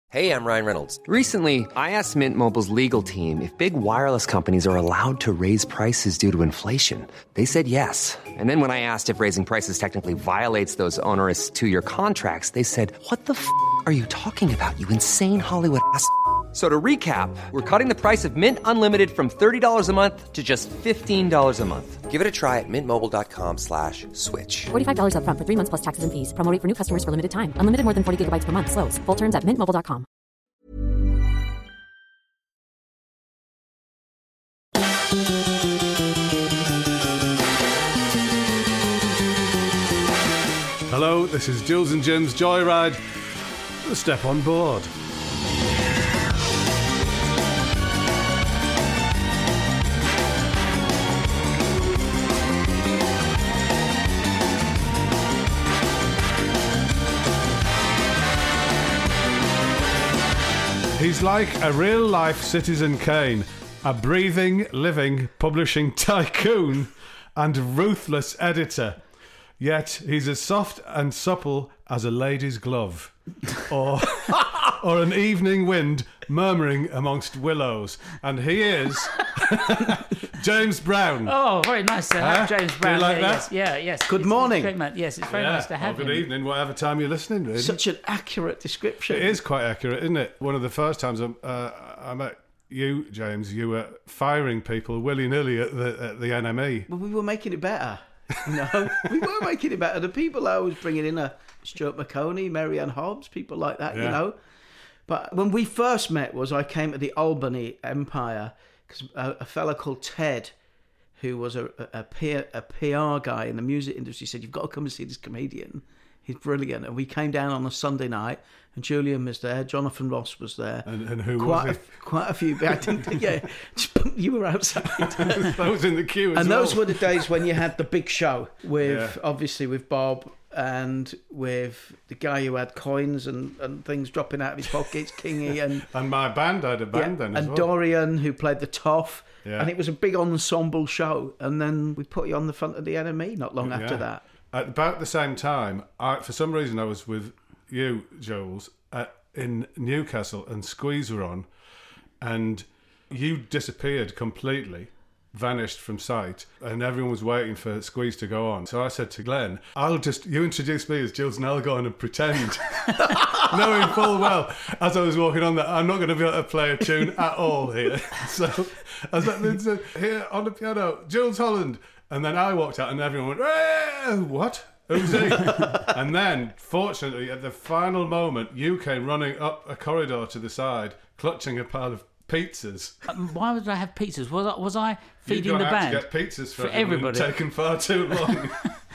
Hey, I'm Ryan Reynolds. Recently, I asked Mint Mobile's legal team if big wireless companies are allowed to raise prices due to inflation. They said yes. And then when I asked if raising prices technically violates those onerous two-year contracts, they said, "What the f*** are you talking about, you insane Hollywood ass?" So to recap, we're cutting the price of Mint Unlimited from $30 a month to just $15 a month. Give it a try at mintmobile.com/switch. $45 up front for 3 months plus taxes and fees. Promo rate for new customers for limited time. Unlimited more than 40 gigabytes per month. Slows full terms at mintmobile.com. Hello, this is Jules and Jim's Joyride. Step on board. He's like a real-life Citizen Kane, a breathing, living, publishing tycoon and ruthless editor. Yet he's as soft and supple as a lady's glove, or an evening wind murmuring amongst willows. And he is James Brown. Oh, very nice to have James Brown. Do you like here, that? Yes. Yes. Good morning. Great, man. Yes, it's very nice to have good him. evening, whatever time you're listening, really. Such an accurate description. It is quite accurate, isn't it? One of the first times I met you, James, you were firing people willy-nilly at the NME. Well, we were making it better. No, we were making it better. The people I was bringing in are Stuart McConey, Marianne Hobbs, people like that, you know. But when we first met I came to the Albany Empire because a fella called Ted, who was a PR guy in the music industry, said, "You've got to come and see this comedian. He's brilliant." And we came down on a Sunday night, and Julian was there, Jonathan Ross was there. And who was he? Quite a few. I think, you were outside. I was in the queue as and well. those were the days when you had the big show obviously with Bob and with the guy who had coins and things dropping out of his pockets, Kingy, and my band, I had a band then as and well. Dorian, who played the Toff. Yeah. And it was a big ensemble show. And then we put you on the front of the NME not long after that. At about the same time, for some reason I was with you, Jules, in Newcastle, and Squeeze were on, and you disappeared completely, vanished from sight, and everyone was waiting for Squeeze to go on. So I said to Glenn, you introduce me as Jules and I'll go on and pretend, knowing full well, as I was walking on, that I'm not going to be able to play a tune at all here. So I was like, here on the piano, Jules Holland. And then I walked out and everyone went, what? Who's he? And then, fortunately, at the final moment, you came running up a corridor to the side, clutching a pile of pizzas. Why would I have pizzas? Was I feeding the You've band? to get pizzas for everybody. It's taken far too long.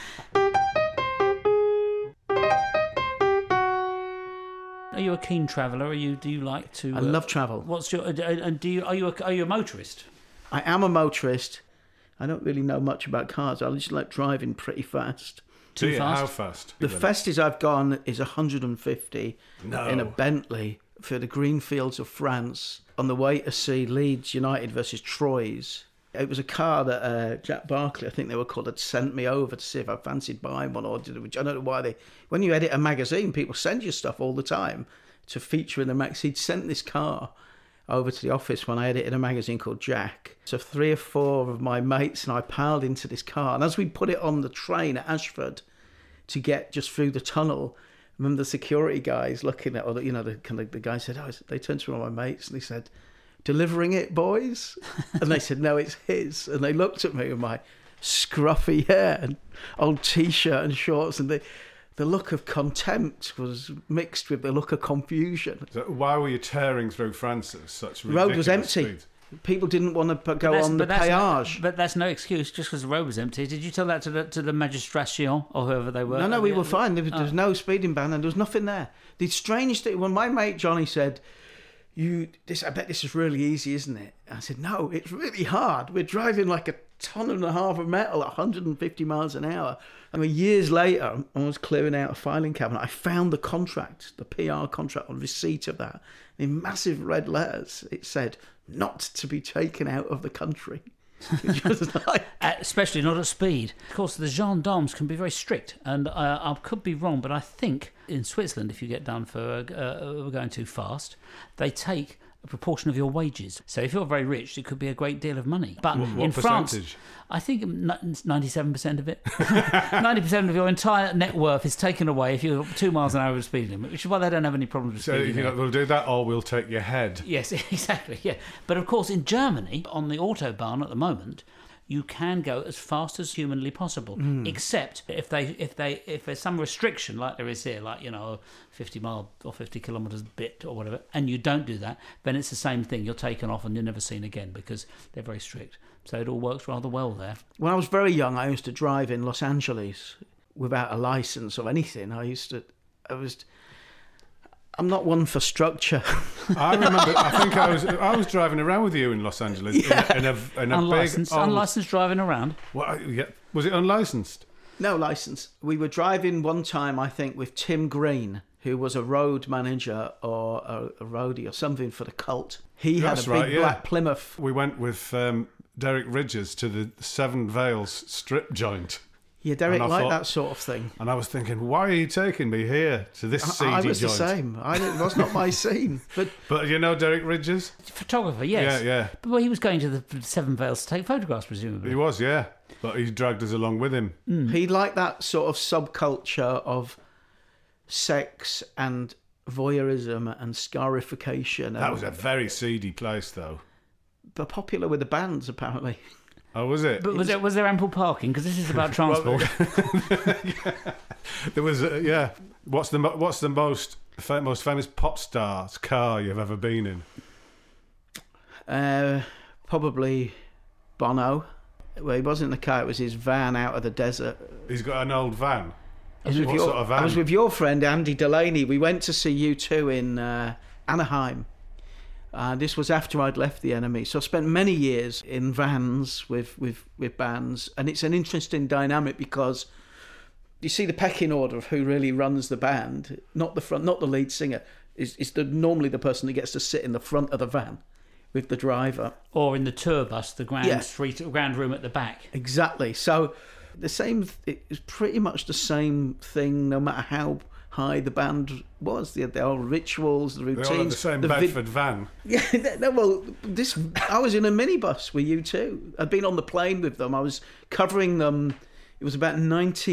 Are you a keen traveller? Do you like to? I love travel. What's your? And are you a motorist? I am a motorist. I don't really know much about cars. I just like driving pretty fast. Too fast? How fast? The fastest I've gone is 150 in a Bentley for the green fields of France on the way to see Leeds United versus Troyes. It was a car that Jack Barclay, I think they were called, had sent me over to see if I fancied buying one. Which I don't know why when you edit a magazine, people send you stuff all the time to feature in the magazine. He'd sent this car over to the office when I edited a magazine called Jack. So 3 or 4 of my mates and I piled into this car. And as we put it on the train at Ashford to get just through the tunnel, I remember the security guys looking at, the guy said, they turned to one of my mates and they said, "Delivering it, boys?" And they said, "No, it's his." And they looked at me with my scruffy hair and old T-shirt and shorts, and the look of contempt was mixed with the look of confusion. So why were you tearing through France at such The road was ridiculous empty. speed? People didn't want to go on the péage. But that's no excuse just because the road was empty. Did you tell that to the magistration or whoever they were? No, we were fine. There was no speeding ban and there was nothing there. The strange thing, when my mate Johnny said, I bet this is really easy, isn't it? I said, no, it's really hard. We're driving like 1.5 tons of metal at 150 miles an hour. I mean, years later, I was clearing out a filing cabinet. I found the contract, the PR contract, on receipt of that. In massive red letters, it said, "Not to be taken out of the country." Especially not at speed. Of course, the gendarmes can be very strict, and I could be wrong, but I think in Switzerland, if you get done for going too fast, they take a proportion of your wages. So if you're very rich, it could be a great deal of money. But what in France, percentage? I think 97% of it. 90% of your entire net worth is taken away if you're 2 miles an hour of the speed limit, which is why they don't have any problems with So speeding. we'll do that, or we'll take your head. Yes, exactly. Yeah, but of course, in Germany, on the autobahn at the moment, you can go as fast as humanly possible, except if there's some restriction like there is here, like 50 mile or 50 kilometres bit or whatever, and you don't do that, then it's the same thing. You're taken off and you're never seen again because they're very strict. So it all works rather well there. When I was very young, I used to drive in Los Angeles without a license or anything. I'm not one for structure. I remember. I think I was driving around with you in Los Angeles in a Unlicensed, big unlicensed driving around. Well, yeah. Was it unlicensed? No license. We were driving one time, I think, with Tim Green, who was a road manager or a roadie or something for the Cult. He had a big black Plymouth. We went with Derek Ridges to the Seven Vales strip joint. Yeah, Derek liked that sort of thing. And I was thinking, why are you taking me here to this seedy joint? I was the same. It was not my scene. But you know Derek Ridges? Photographer, yes. Yeah. But he was going to the Seven Vales to take photographs, presumably. He was, yeah. But he dragged us along with him. He liked that sort of subculture of sex and voyeurism and scarification. That was a very seedy place, though. But popular with the bands, apparently. Oh, was it? But was there ample parking? Because this is about transport. There was, yeah. What's the most famous pop star's car you've ever been in? Probably Bono. Well, he wasn't in the car; it was his van out of the desert. He's got an old van. What sort of van? I was with your friend Andy Delaney. We went to see U2 in Anaheim. This was after I'd left the Enemy, so I spent many years in vans with bands, and it's an interesting dynamic because you see the pecking order of who really runs the band. Not the lead singer is normally the person that gets to sit in the front of the van with the driver, or in the tour bus, the grand room at the back. Exactly. So it's pretty much the same thing, no matter how high the band was. The old rituals, the routines. They all had the same Bedford van. Yeah, I was in a minibus with U2. I'd been on the plane with them. I was covering them. It was about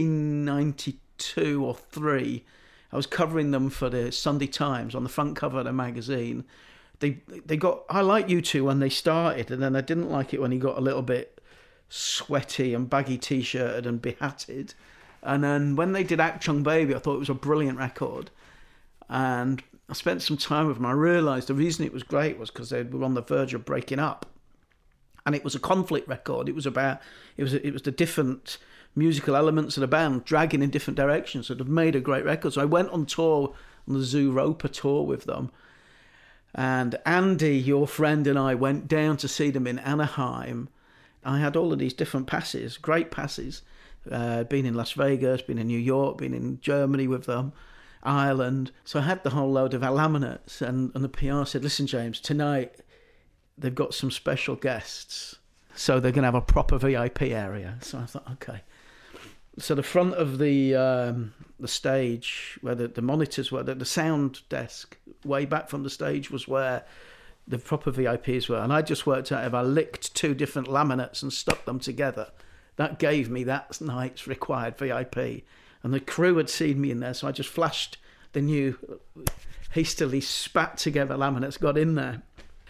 1992 or 3. I was covering them for the Sunday Times on the front cover of the magazine. I liked U2 when they started, and then I didn't like it when he got a little bit sweaty and baggy t-shirted and behatted. And then when they did Achtung Baby, I thought it was a brilliant record. And I spent some time with them. I realised the reason it was great was because they were on the verge of breaking up. And it was a conflict record. It was the different musical elements of the band dragging in different directions that have made a great record. So I went on tour, on the Zooropa tour with them. And Andy, your friend, and I went down to see them in Anaheim. I had all of these different passes, great passes. Been in Las Vegas, been in New York, been in Germany with them, Ireland. So I had the whole load of laminates, and the PR said, listen, James, tonight they've got some special guests, so they're going to have a proper VIP area. So I thought, okay. So the front of the stage, where the monitors were, the sound desk, way back from the stage was where the proper VIPs were. And I just worked out if I licked 2 different laminates and stuck them together, that gave me that night's required VIP. And the crew had seen me in there, so I just flashed the new, hastily spat together laminates, got in there.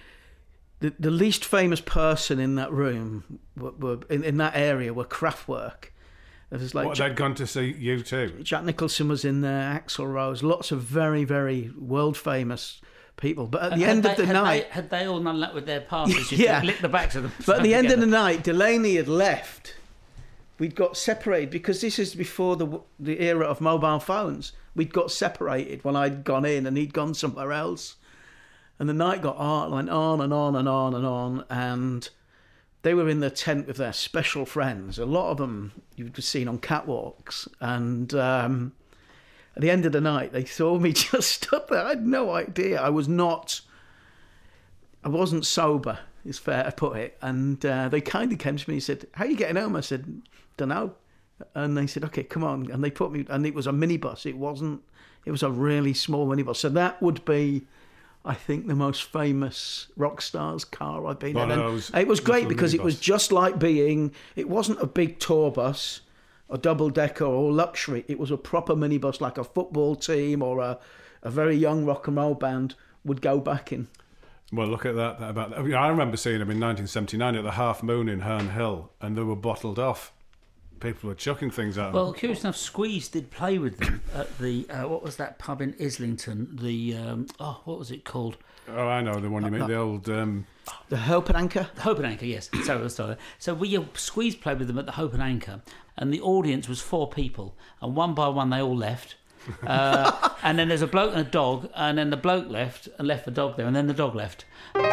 The least famous person in that room, in that area, were Kraftwerk. It was like they'd gone to see U2. Jack Nicholson was in there, Axl Rose, lots of very, very world famous people. But at the end of the night, had they all done that with their passes? Yeah, lick the backs of them. But at the end of the night, Delaney had left. We'd got separated because this is before the era of mobile phones. We'd got separated when I'd gone in and he'd gone somewhere else. And the night went on and on and on and on. And they were in the tent with their special friends. A lot of them you've seen on catwalks. And at the end of the night, they saw me just stood there. I had no idea. I wasn't sober. is fair to put it. And they kindly came to me and said, "How are you getting home?" I said, "Don't know." And they said, "Okay, come on." And they put me, and it was a minibus. It was a really small minibus. So that would be, I think, the most famous rock star's car I've been in. And it was great because it was just like it wasn't a big tour bus, a double-decker or luxury. It was a proper minibus, like a football team or a very young rock and roll band would go back in. Well, look at that. I remember seeing them in 1979 at the Half Moon in Herne Hill, and they were bottled off. People were chucking things at them. Well, curious enough, Squeeze did play with them at the what was that pub in Islington? The what was it called? Oh, I know the one you mean. The old the Hope and Anchor. The Hope and Anchor, yes. Sorry. So Squeeze played with them at the Hope and Anchor, and the audience was 4 people, and one by one they all left. And then there's a bloke and a dog, and then the bloke left the dog there, and then the dog left.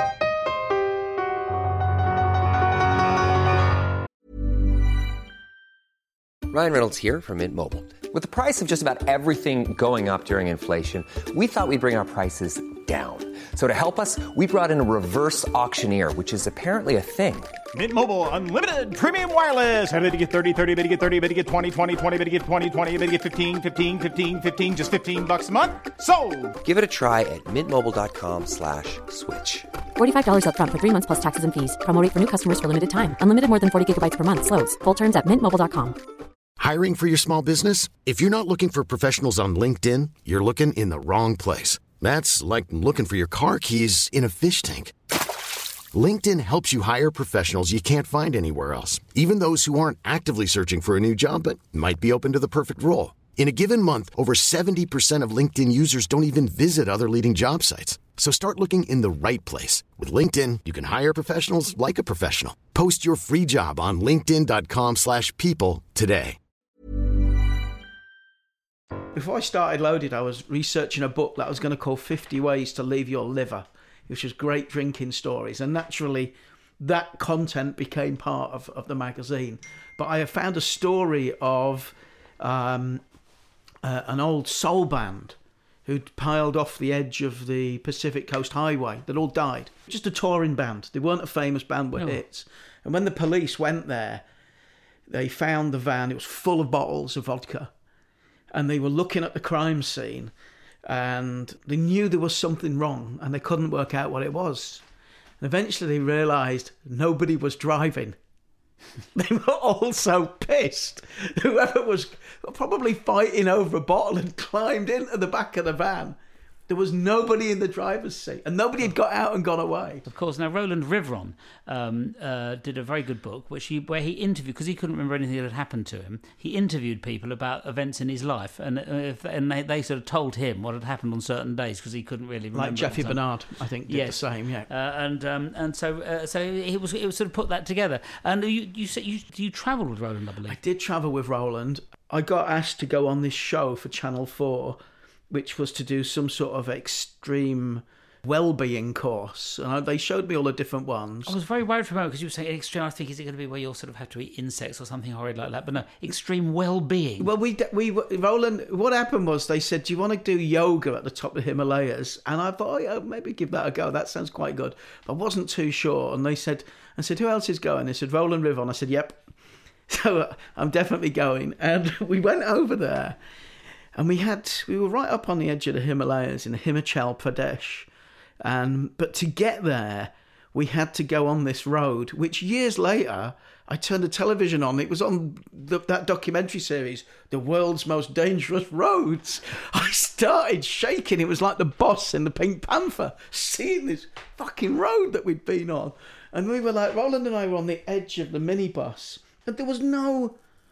Ryan Reynolds here from Mint Mobile. With the price of just about everything going up during inflation, we thought we'd bring our prices down. So to help us, we brought in a reverse auctioneer, which is apparently a thing. Mint Mobile Unlimited Premium Wireless. How to get 30, 30, bit to get 30, bit to get 20, 20, 20, bit to get 20, 20, bit to get 15, 15, 15, 15, just $15 a month? Sold! Give it a try at mintmobile.com/switch. $45 up front for 3 months plus taxes and fees. Promo rate for new customers for limited time. Unlimited more than 40 gigabytes per month. Slows full terms at mintmobile.com. Hiring for your small business? If you're not looking for professionals on LinkedIn, you're looking in the wrong place. That's like looking for your car keys in a fish tank. LinkedIn helps you hire professionals you can't find anywhere else, even those who aren't actively searching for a new job but might be open to the perfect role. In a given month, over 70% of LinkedIn users don't even visit other leading job sites. So start looking in the right place. With LinkedIn, you can hire professionals like a professional. Post your free job on linkedin.com/people today. Before I started Loaded, I was researching a book that I was going to call 50 Ways to Leave Your Liver, which was great drinking stories. And naturally, that content became part of the magazine. But I have found a story of an old soul band who'd piled off the edge of the Pacific Coast Highway that all died. Just a touring band. They weren't a famous band with hits. And when the police went there, they found the van. It was full of bottles of vodka. And they were looking at the crime scene, and they knew there was something wrong, and they couldn't work out what it was. And eventually they realised nobody was driving. They were all so pissed. Whoever was probably fighting over a bottle had climbed into the back of the van. There was nobody in the driver's seat, and nobody had got out and gone away. Of course. Now, Roland Rivron did a very good book where he interviewed, because he couldn't remember anything that had happened to him, he interviewed people about events in his life, and they sort of told him what had happened on certain days, because he couldn't really remember. Like Jeffrey Bernard, I think, did the same, yeah. So it was sort of put that together. And you travelled with Roland, I believe. I did travel with Roland. I got asked to go on this show for Channel 4, which was to do some sort of extreme well-being course. And they showed me all the different ones. I was very worried for a moment because you were saying extreme. I think, is it going to be where you'll sort of have to eat insects or something horrid like that? But no, extreme well-being. Well, Roland, what happened was they said, "Do you want to do yoga at the top of the Himalayas?" And I thought, yeah, maybe give that a go. That sounds quite good. But I wasn't too sure. And I said, who else is going? They said, Roland Rivron. I said, yep. So I'm definitely going. And we went over there. And we were right up on the edge of the Himalayas in Himachal Pradesh. But to get there, we had to go on this road, which years later, I turned the television on. It was on that documentary series, The World's Most Dangerous Roads. I started shaking. It was like the boss in the Pink Panther, seeing this fucking road that we'd been on. And we were like, Roland and I were on the edge of the minibus. And there was no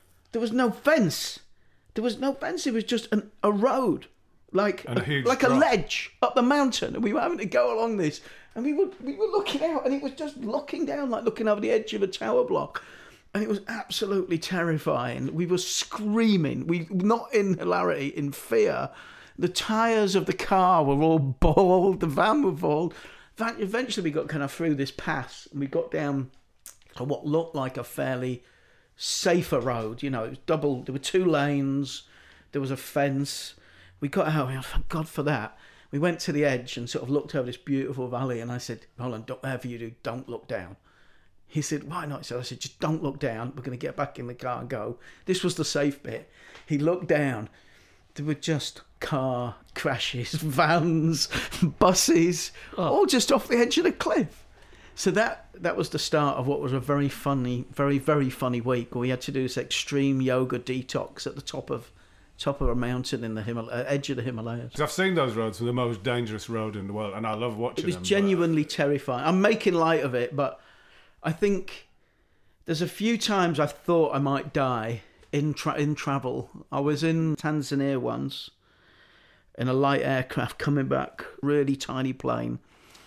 fence. There was no fence. It was just a road, like a ledge up the mountain, and we were having to go along this. And we were looking out, and it was just looking down, like looking over the edge of a tower block, and it was absolutely terrifying. We were screaming, not in hilarity, in fear. The tyres of the car were all bald. The van were bald. Eventually, we got kind of through this pass, and we got down to what looked like a fairly safer road. You know, it was double. There were 2 lanes. There was a fence. We got out. Thank God for that. We went to the edge and sort of looked over this beautiful valley, and I said, Roland, whatever you do, don't look down. He said, why not? I said, just don't look down. We're going to get back in the car and go. This was the safe bit. He looked down. There were just car crashes, vans, buses, all just off the edge of the cliff. So that was the start of what was a very funny, very, very funny week where we had to do this extreme yoga detox at the top of a mountain in the edge of the Himalayas. I've seen those roads. They're the most dangerous road in the world, and I love watching them. It was genuinely terrifying. I'm making light of it, but I think there's a few times I've thought I might die in travel. I was in Tanzania once in a light aircraft coming back, really tiny plane,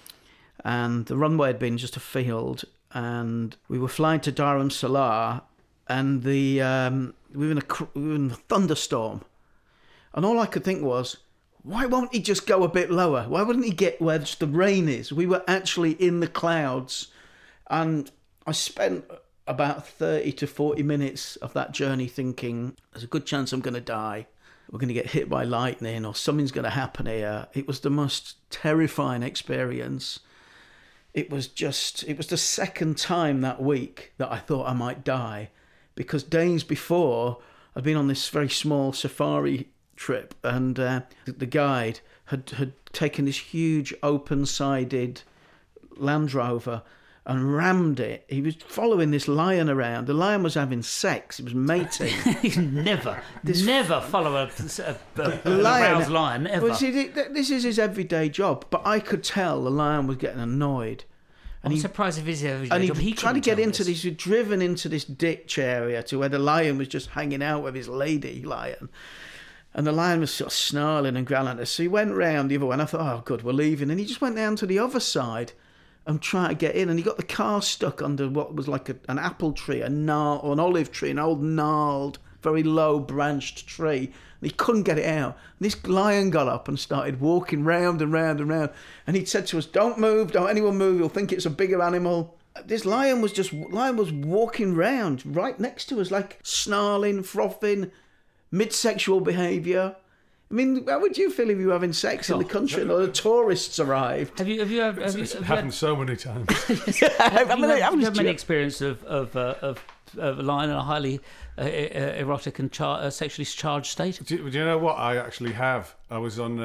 and the runway had been just a field, and we were flying to Dar es Salaam, and we were in a thunderstorm, and all I could think was, why won't he just go a bit lower? Why wouldn't he get where the rain is? We were actually in the clouds, and I spent about 30 to 40 minutes of that journey thinking, there's a good chance I'm going to die. We're going to get hit by lightning or something's going to happen here. It was the most terrifying experience. It was the second time that week that I thought I might die, because days before I'd been on this very small safari trip, and the guide had taken this huge open-sided Land Rover and rammed it. He was following this lion around. The lion was having sex. He was mating. He's never follow a aroused lion, ever. Well, see, this is his everyday job. But I could tell the lion was getting annoyed. I'm surprised if his everyday and job. he tried to get into this. He'd driven into this ditch area to where the lion was just hanging out with his lady lion. And the lion was sort of snarling and growling at us. So he went round the other way, and I thought, oh, good, we're leaving. And he just went down to the other side and tried to get in. And he got the car stuck under what was like an apple tree, or an olive tree, an old gnarled, very low branched tree. And he couldn't get it out. And this lion got up and started walking round and round and round. And he'd said to us, don't move, don't anyone move, you'll think it's a bigger animal. This lion was walking round right next to us, like snarling, frothing, mid-sexual behaviour. I mean, how would you feel if you were having sex in the country and all the tourists arrived? Have you It's happened so many times. Have you had many experience of a lion in a highly erotic and sexually charged state? Do you know what I actually have? I was on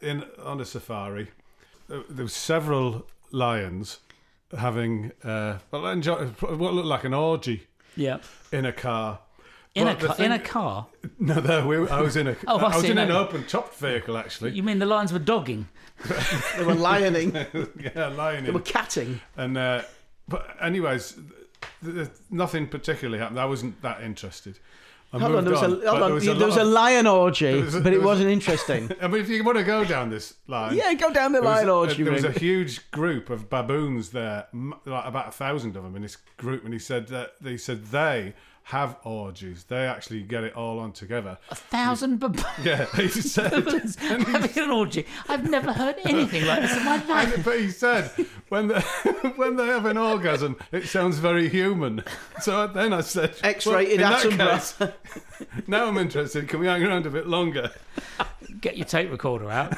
a safari. There were several lions having what looked like an orgy. Yeah. In a car. In a car? No, I was in an open topped vehicle, actually. You mean the lions were dogging? They were lioning. Yeah, lioning. They were catting. And but anyways, nothing particularly happened. I wasn't that interested. There was a lion orgy, but it wasn't interesting. I mean, if you want to go down this line, yeah, go down the lion orgy. There was a huge group of baboons there, like about 1,000 of them in this group, and he said they have orgies. They actually get it all on together. 1,000 baboons? Yeah, he said. Having an orgy. I've never heard anything like this in my life. But he said, when they have an orgasm, it sounds very human. So then I said, X-rated Attenborough. Now I'm interested. Can we hang around a bit longer? Get your tape recorder out.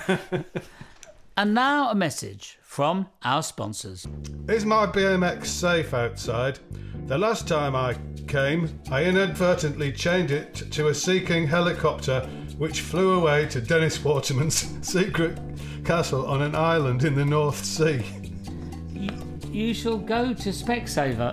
And now a message from our sponsors. Is my BMX safe outside? The last time I came, I inadvertently chained it to a Sea King helicopter which flew away to Dennis Waterman's secret castle on an island in the North Sea. You shall go to Specsavers.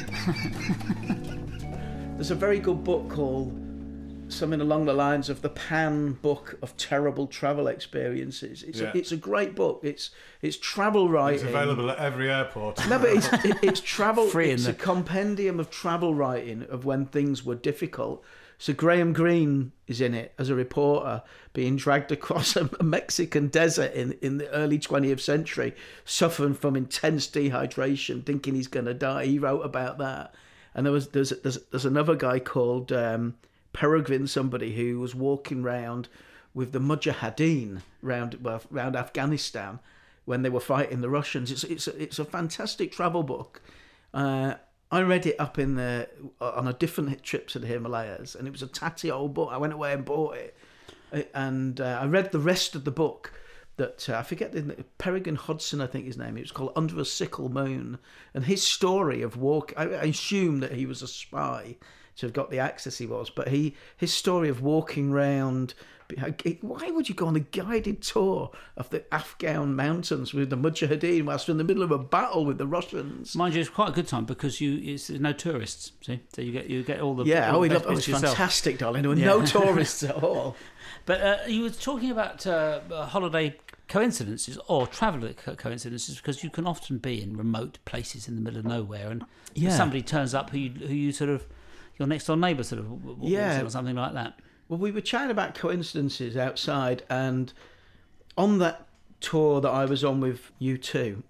There's a very good book called something along the lines of the Pan Book of Terrible Travel Experiences. It's a great book. It's travel writing. It's available at every airport. No, but it's travel. It's a compendium of travel writing of when things were difficult. So Graham Greene is in it as a reporter being dragged across a Mexican desert in the early 20th century, suffering from intense dehydration, thinking he's going to die. He wrote about that. And there's another guy called Peregrine, somebody who was walking round with the Mujahideen round Afghanistan when they were fighting the Russians. It's a fantastic travel book. I read it up on a different trip to the Himalayas, and it was a tatty old book. I went away and bought it, and I read the rest of the book that I forget Peregrine Hodgson, I think his name. It was called Under a Sickle Moon, and his story of I assume that he was a spy to have got the access he was, but his story of walking round. Why would you go on a guided tour of the Afghan mountains with the Mujahideen whilst you're in the middle of a battle with the Russians? Mind you, it's quite a good time because there's no tourists. See, so you get all the it was fantastic, darling. There were no tourists at all. But you were talking about holiday coincidences or travel coincidences, because you can often be in remote places in the middle of nowhere, and somebody turns up who you sort of your next door neighbour sort of walks in or something like that. Well, we were chatting about coincidences outside, and on that tour that I was on with U2,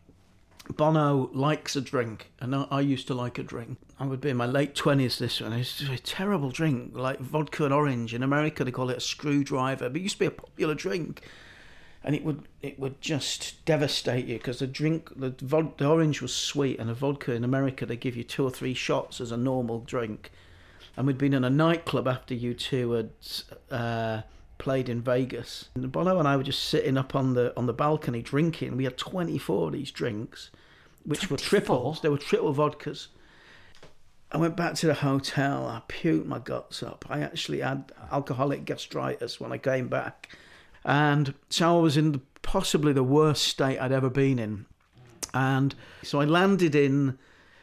Bono likes a drink, and I used to like a drink. I would be in my late 20s this one. It's a terrible drink, like vodka and orange. In America, they call it a screwdriver, but it used to be a popular drink. And it would just devastate you, because the orange was sweet, and the vodka in America, they give you 2 or 3 shots as a normal drink. And we'd been in a nightclub after U2 had played in Vegas. And Bono and I were just sitting up on the balcony drinking. We had 24 of these drinks, which 24? Were triples. They were triple vodkas. I went back to the hotel. I puked my guts up. I actually had alcoholic gastritis when I came back. And so I was in possibly the worst state I'd ever been in. And so I landed in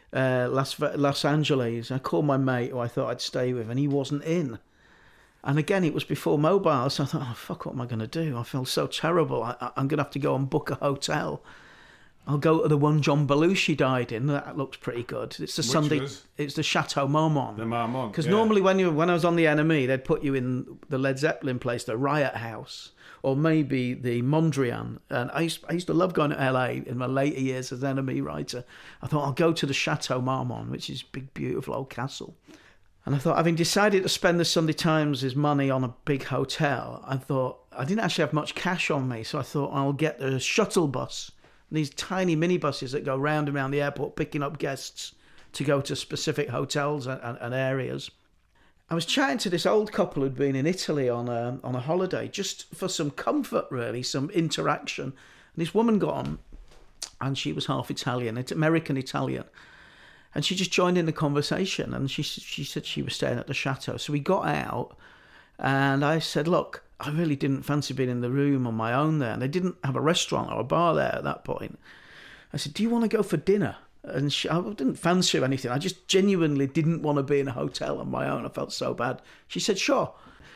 Los Angeles. I called my mate who I thought I'd stay with, and he wasn't in. And again, it was before mobile, so I thought, oh, fuck, what am I going to do? I felt so terrible. I'm going to have to go and book a hotel. I'll go to the one John Belushi died in. That looks pretty good. It's it's the Chateau Marmont. The Marmont. Because normally when I was on the NME, they'd put you in the Led Zeppelin place, the Riot House, or maybe the Mondrian. And I used to love going to LA in my later years as an NME writer. I thought I'll go to the Chateau Marmont, which is a big, beautiful old castle. And I thought, having decided to spend the Sunday Times' money on a big hotel, I thought I didn't actually have much cash on me, so I thought I'll get the shuttle bus. These tiny minibuses that go round and round the airport picking up guests to go to specific hotels and areas. I was chatting to this old couple who'd been in Italy on a holiday, just for some comfort, really, some interaction. And this woman got on, and she was half Italian, it's American-Italian. And she just joined in the conversation, and she said she was staying at the chateau. So we got out, and I said, look, I really didn't fancy being in the room on my own there. And they didn't have a restaurant or a bar there at that point. I said, do you want to go for dinner? And I didn't fancy anything. I just genuinely didn't want to be in a hotel on my own. I felt so bad. She said, sure.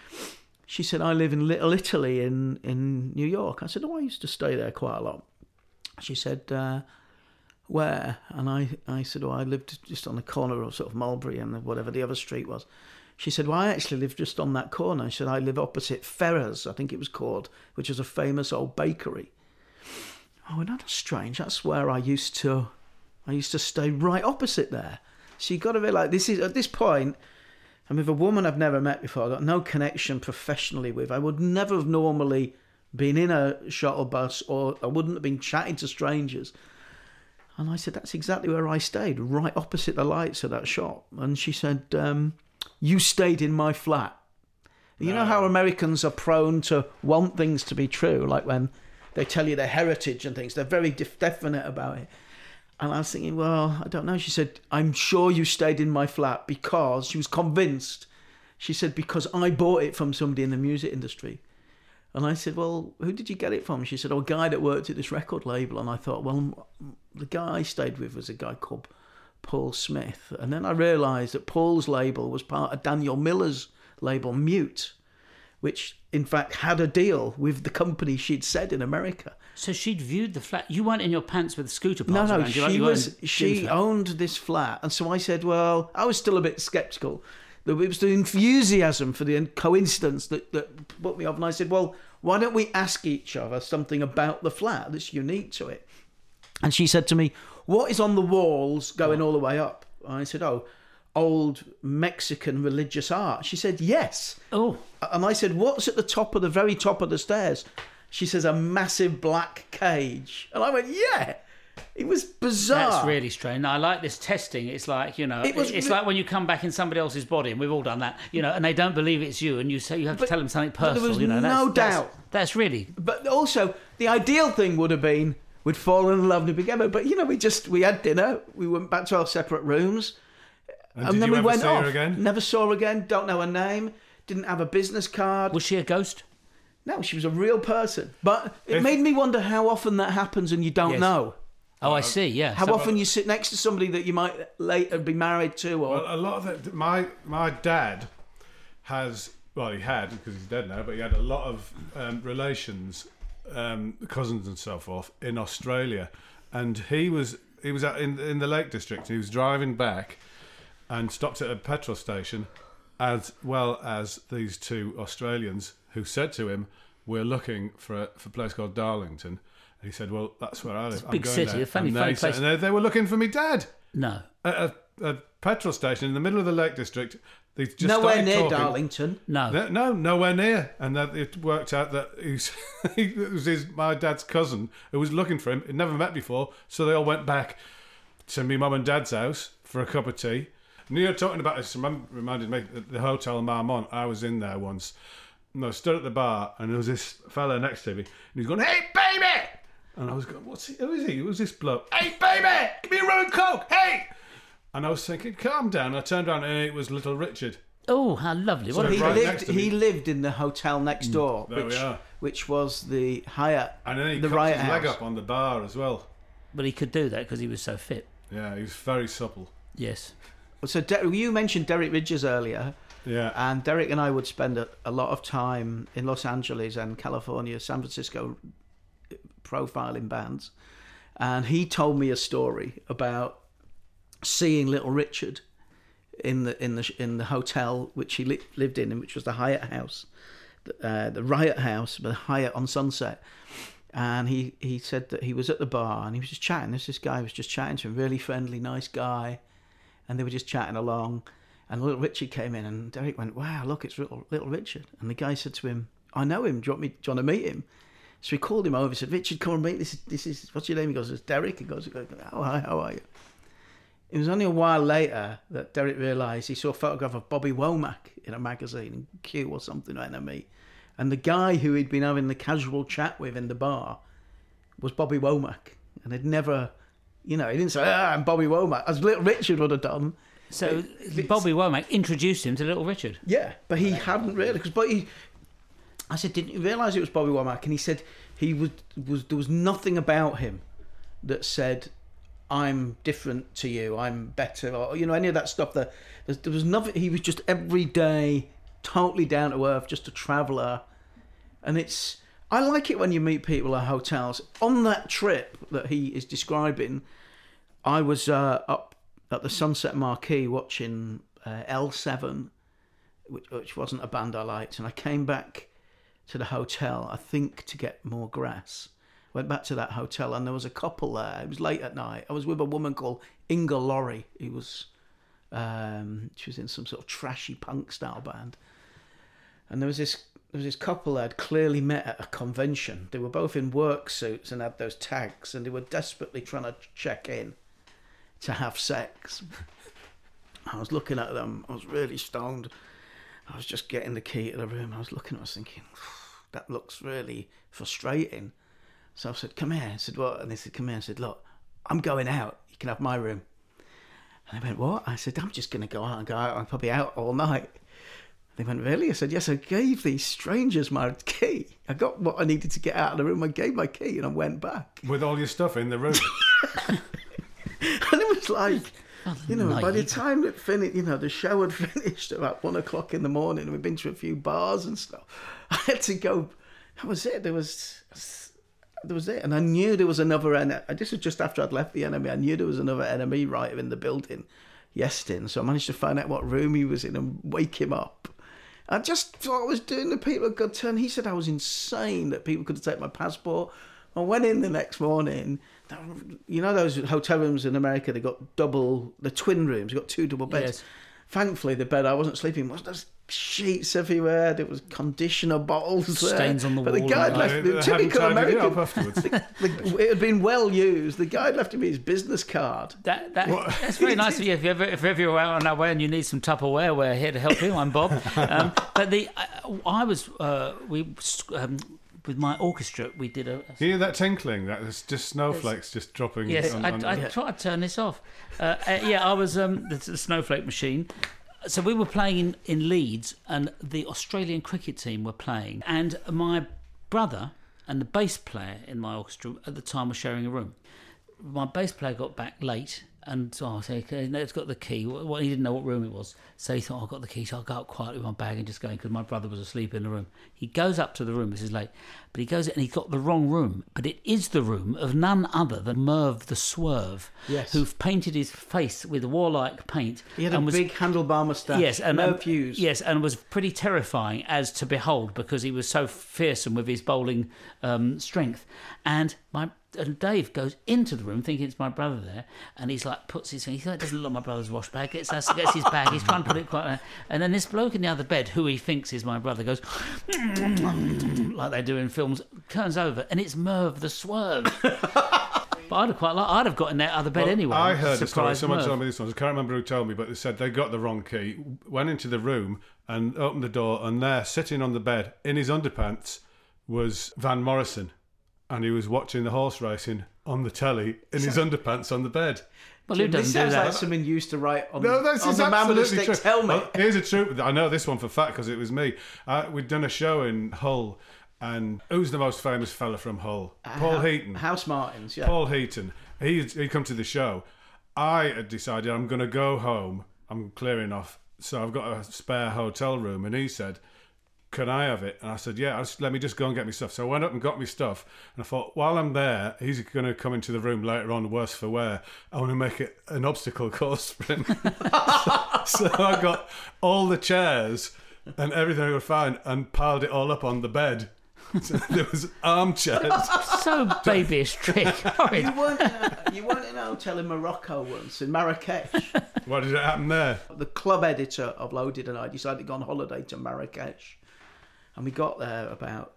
She said, I live in Little Italy in New York. I said, oh, I used to stay there quite a lot. She said, where? And I said, oh, I lived just on the corner of sort of Mulberry and whatever the other street was. She said, well, I actually live just on that corner. She said, I live opposite Ferrer's, I think it was called, which is a famous old bakery. Oh, that's strange. That's where I used to stay right opposite there. So you've got to realise, this is, at this point, I'm with a woman I've never met before. I've got no connection professionally with. I would never have normally been in a shuttle bus, or I wouldn't have been chatting to strangers. And I said, that's exactly where I stayed, right opposite the lights of that shop. And she said, you stayed in my flat. You know how Americans are prone to want things to be true, like when they tell you their heritage and things, they're very definite about it. And I was thinking, well, I don't know. She said, I'm sure you stayed in my flat because, she was convinced. She said, because I bought it from somebody in the music industry. And I said, well, who did you get it from? She said, oh, a guy that worked at this record label. And I thought, well, the guy I stayed with was a guy called Paul Smith. And then I realised that Paul's label was part of Daniel Miller's label, Mute, which in fact had a deal with the company she'd said in America. So she'd viewed the flat. You weren't in your pants with scooter bars around. She owned this flat. And so I said, well, I was still a bit sceptical. It was the enthusiasm for the coincidence that put me off. And I said, well, why don't we ask each other something about the flat that's unique to it? And she said to me, what is on the walls going all the way up? And I said, oh, old Mexican religious art. She said, yes. Oh. And I said, what's at the very top of the stairs? She says, a massive black cage. And I went, yeah. It was bizarre. That's really strange. I like this testing. It's like, it's like when you come back in somebody else's body, and we've all done that, and they don't believe it's you, and you say you have to tell them something personal. There was no doubt. That's really. But also, the ideal thing would have been we'd fallen in love and be together. But we had dinner. We went back to our separate rooms, and then we went off. Her again? Never saw her again. Don't know her name. Didn't have a business card. Was she a ghost? No, she was a real person. But it made me wonder how often that happens and you don't know. Oh, I see. Yeah. How often you sit next to somebody that you might later be married to, or well, a lot of it. My dad has. Well, he had, because he's dead now, but he had a lot of relations, cousins and so forth in Australia, and he was out in the Lake District. He was driving back, and stopped at a petrol station, as well as these two Australians who said to him, "We're looking for a place called Darlington." And he said, "Well, that's where I live. It's a big city, a funny place." And they were looking for me dad. No. At a petrol station in the middle of the Lake District. They just nowhere near talking. Darlington. No, nowhere near. And that it worked out that it was my dad's cousin who was looking for him. He'd never met before, so they all went back to my mum and dad's house for a cup of tea. And you're talking about this, reminded me the Hotel Marmont. I was in there once. And I was stood at the bar, and there was this fella next to me, and he's going, "Hey, baby!" And I was going, who is he? Who was this bloke? "Hey, baby! Give me a rum and coke! Hey!" And I was thinking, calm down. I turned around and it was Little Richard. Oh, how lovely. So he lived in the hotel next door, which was the Hyatt. And then he the cocked his House. leg up on the bar as well. But he could do that because he was so fit. Yeah, he was very supple. Yes. So you mentioned Derek Ridges earlier. Yeah. And Derek and I would spend a lot of time in Los Angeles and California, San Francisco, profiling bands. And he told me a story about seeing Little Richard in the hotel which he lived in, which was the Hyatt House, the Riot House, the Hyatt on Sunset. And he said that he was at the bar and he was just chatting. This guy was just chatting to him, really friendly, nice guy, and they were just chatting along. And Little Richard came in, and Derek went, "Wow, look, it's Little Richard." And the guy said to him, "I know him. Do you want to meet him?" So he called him over. He said, "Richard, come and meet. This is what's your name?" He goes, "It's Derek." He goes, "Oh, hi, how are you?" It was only a while later that Derek realised he saw a photograph of Bobby Womack in a magazine, Q or something, or NME. And the guy who he'd been having the casual chat with in the bar was Bobby Womack. And he'd never, he didn't say, "I'm Bobby Womack," as Little Richard would have done. So Bobby Womack introduced him to Little Richard. Yeah, but he hadn't really. I said, "Didn't you realise it was Bobby Womack?" And he said there was nothing about him that said, "I'm different to you, I'm better," or any of that stuff. There was nothing. He was just everyday, totally down to earth, just a traveller. And I like it when you meet people at hotels. On that trip that he is describing, I was up at the Sunset Marquee watching L7, which wasn't a band I liked, and I came back to the hotel, I think, to get more grass. Went back to that hotel, and there was a couple there. It was late at night. I was with a woman called Inga Laurie, who was she was in some sort of trashy punk style band. And there was this couple that had clearly met at a convention. They were both in work suits and had those tags, and they were desperately trying to check in to have sex. I was looking at them. I was really stoned. I was just getting the key to the room. I was looking. I was thinking, that looks really frustrating. So I said, "Come here." I said, "What?" And they said, "Come here." I said, "Look, I'm going out. You can have my room." And they went, "What?" I said, "I'm just going to go out and go out. I'm probably out all night." They went, "Really?" I said, "Yes, I gave these strangers my key. I got what I needed to get out of the room. I gave my key and I went back." With all your stuff in the room. And it was like, by the time it finished, the show had finished at about 1 o'clock in the morning, and we'd been to a few bars and stuff. I had to go. That was it. There was it. And I knew there was another enemy. This was just after I'd left the enemy. I knew there was another enemy writer in the building, Yestin. So I managed to find out what room he was in and wake him up. I just thought I was doing the people a good turn. He said I was insane, that people could take my passport. I went in the next morning. Those hotel rooms in America, they got the twin rooms. They got 2 double beds. Yes. Thankfully, the bed I wasn't sleeping was just sheets everywhere. There was conditioner bottles there. Stains on the but the wall. guy left the typical American. Afterwards. It had been well used. The guy left him his business card. That's very nice of you. If ever you're out on our way and you need some Tupperware, we're here to help you. I'm Bob. But with my orchestra, we did a... Hear that tinkling? That's just snowflakes just dropping. Yes, I tried to turn this off. I was the snowflake machine. So we were playing in Leeds, and the Australian cricket team were playing, and my brother and the bass player in my orchestra at the time were sharing a room. My bass player got back late, and I said, okay, no, it's got the key. Well, he didn't know what room it was, so he thought, I've got the key, so I'll go up quietly with my bag and just go in, because my brother was asleep in the room. He goes up to the room, this is late, but he goes in and he's got the wrong room, but it is the room of none other than Merv the Swerve, who've painted his face with warlike paint. He had a big handlebar moustache. Yes, and Merv Hughes. Yes, and was pretty terrifying as to behold, because he was so fearsome with his bowling strength. And Dave goes into the room thinking it's my brother there, and he's like, puts his thing, he doesn't look like my brother's wash bag, gets his bag, he's trying to put it quite, and then this bloke in the other bed, who he thinks is my brother, goes like they do in films, turns over, and it's Merv the Swerve. But I'd have got in that other bed anyway. I heard the story. Someone Merv. told me this one. I can't remember who told me, but they said they got the wrong key, went into the room and opened the door, and there, sitting on the bed in his underpants, was Van Morrison. And he was watching the horse racing on the telly in his underpants on the bed. Well, who doesn't This do sounds that? like something you used to write on, No, this on is the man with the absolutely sticks true. helmet. Well, here's a truth. I know this one for fact because it was me. We'd done a show in Hull, and who's the most famous fella from Hull? Paul Heaton. House Martins, yeah. Paul Heaton. He'd come to the show. I had decided I'm going to go home. I'm clearing off. So I've got a spare hotel room. And he said, can I have it? And I said, yeah, let me just go and get my stuff. So I went up and got my stuff. And I thought, while I'm there, he's going to come into the room later on, worse for wear. I want to make it an obstacle course for him. So I got all the chairs and everything I could find and piled it all up on the bed. So there was armchairs. So babyish trick. You weren't in a hotel in Morocco once, in Marrakesh. What did it happen there? The club editor of Loaded and I decided to go on holiday to Marrakesh. And we got there about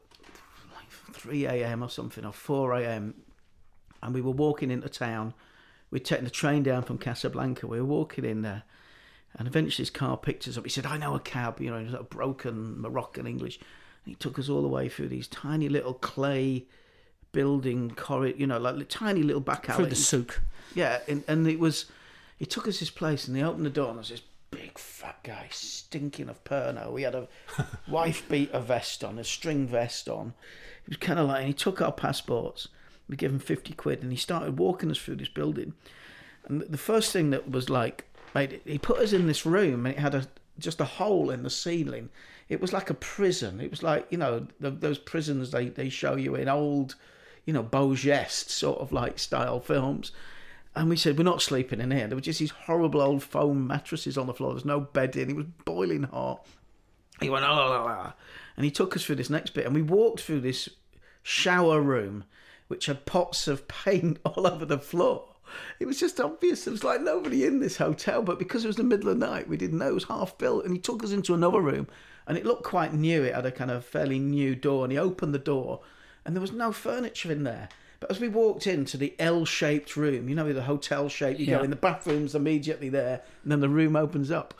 3 a.m. or something, or 4 a.m. And we were walking into town. We'd taken the train down from Casablanca. We were walking in there. And eventually his car picked us up. He said, I know a cab, in a broken Moroccan English. And he took us all the way through these tiny little clay building corridor, like tiny little back alleys. Through the souk. Yeah, and he took us this place and they opened the door and there was this big fat guy stinking of Pernod. We had a wife beater vest on, a string vest on. It was kind of like, and he took our passports. We gave him 50 quid and he started walking us through this building. And the first thing that was like, he put us in this room and it had just a hole in the ceiling. It was like a prison. It was like, those prisons they show you in old, Beau Geste sort of like style films. And we said, we're not sleeping in here. There were just these horrible old foam mattresses on the floor. There's no bed in. It was boiling hot. He went, oh, and he took us through this next bit. And we walked through this shower room, which had pots of paint all over the floor. It was just obvious. There was like nobody in this hotel. But because it was the middle of the night, we didn't know. It was half built. And he took us into another room. And it looked quite new. It had a kind of fairly new door. And he opened the door. And there was no furniture in there. But as we walked into the L-shaped room, the hotel shape, you go in, the bathroom's immediately there, and then the room opens up.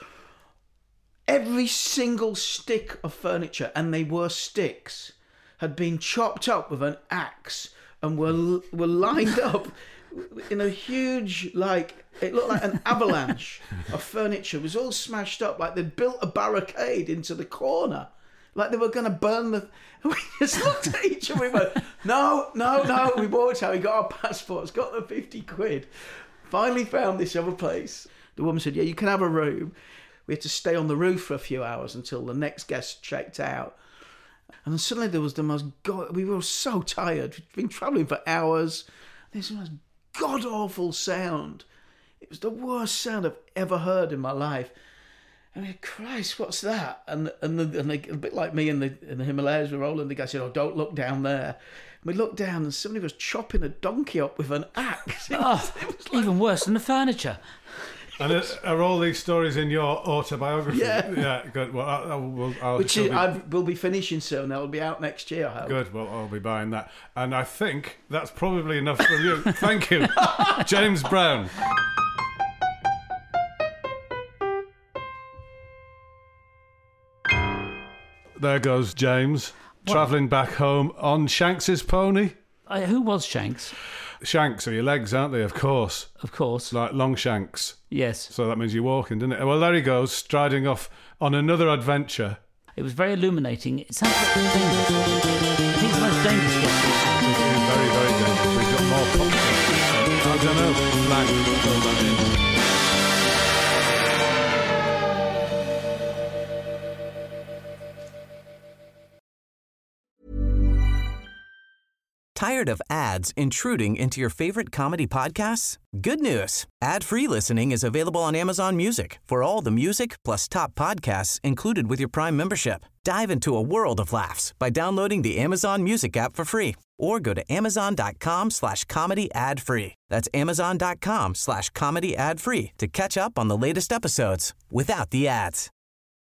Every single stick of furniture, and they were sticks, had been chopped up with an axe and were lined up in a huge, it looked like an avalanche of furniture. It was all smashed up, like they'd built a barricade into the corner. Like they were going to burn the... We just looked at each other and we went, no. We walked out, we got our passports, got the 50 quid. Finally found this other place. The woman said, yeah, you can have a room. We had to stay on the roof for a few hours until the next guest checked out. And then suddenly there was the most... we were so tired. We'd been travelling for hours. There's the most god-awful sound. It was the worst sound I've ever heard in my life. I mean, Christ, what's that? And they, a bit like me in the Himalayas, we're rolling. The guy said, "Oh, don't look down there." And we looked down, and somebody was chopping a donkey up with an axe. It was like, even worse than the furniture. And are all these stories in your autobiography? Yeah. Yeah, good. Well, I'll Which will be finishing soon. That'll be out next year, I hope. Good. Well, I'll be buying that. And I think that's probably enough for you. Thank you, James Brown. There goes James, travelling back home on Shanks's pony. Who was Shanks? Shanks are your legs, aren't they? Of course. Of course. Like long shanks. Yes. So that means you're walking, doesn't it? Well, there he goes, striding off on another adventure. It was very illuminating. It sounds like dangerous. I think it's the most dangerous one. It is very, very dangerous. We've got more pop. I don't know. Blank. Fill that in. Tired of ads intruding into your favorite comedy podcasts? Good news. Ad-free listening is available on Amazon Music for all the music plus top podcasts included with your Prime membership. Dive into a world of laughs by downloading the Amazon Music app for free or go to amazon.com/comedy ad-free. That's amazon.com/comedy ad-free to catch up on the latest episodes without the ads.